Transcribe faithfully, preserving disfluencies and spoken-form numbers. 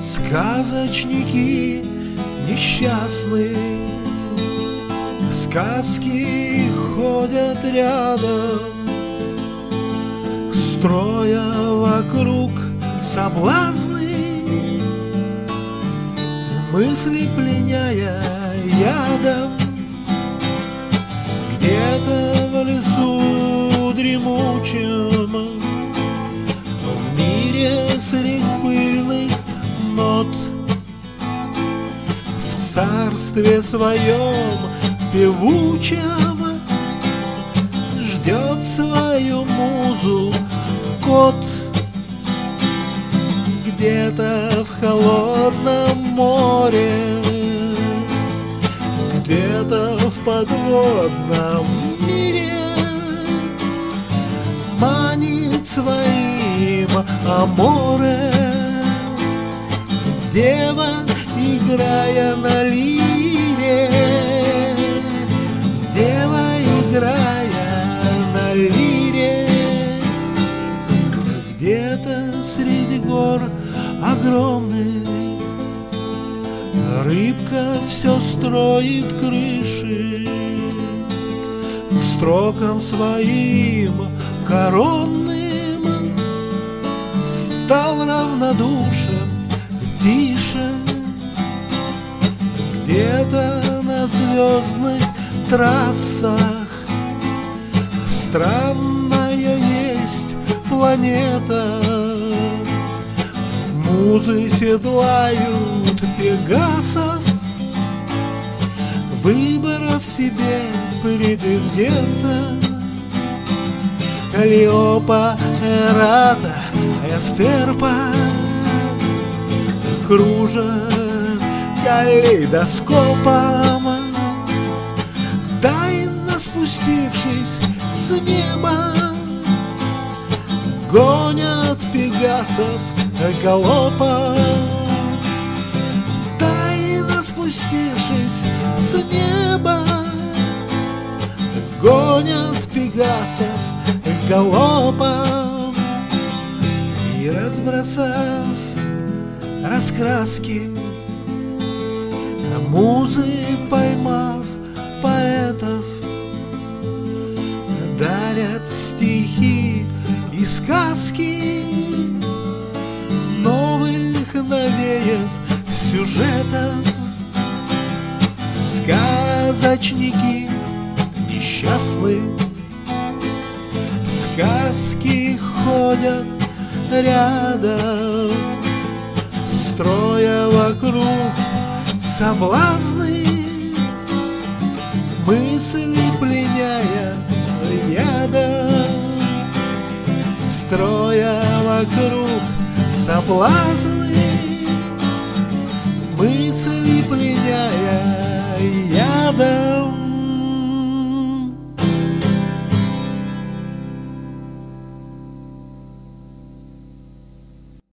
Сказочники несчастные, сказки ходят рядом, строя вокруг соблазны, мысли пленяя ядом. Где-то в лесу дремучем, в мире средь пыльных нот, в царстве своем певучем ждет свою музу кот. Где-то в холодном море, где-то в подводном мире манит своим аморе дева, играя на лире, дева, играя на лире. Где-то среди гор огромных рыбка все строит крыши, к строкам своим коронным стал равнодушен, пишет. Где-то на звездных трассах странная есть планета, музы седлают пегасов, выбрав себе претендента. Каллиопа, Эрата, Эвтерпа кружат калейдоскопом, тайно спустившись с неба, гонят пегасов галопом. Тайно спустившись с неба, гонят пегасов галопом. И разбросав раскраски, музы поймав поэтов, дарят стихи и сказки, новых навеев сюжетов. Сказочники несчастны, сказки ходят рядом, строя вокруг соблазны, мысли пленяя ядом, строя вокруг соблазны, мысли пленяя ядом.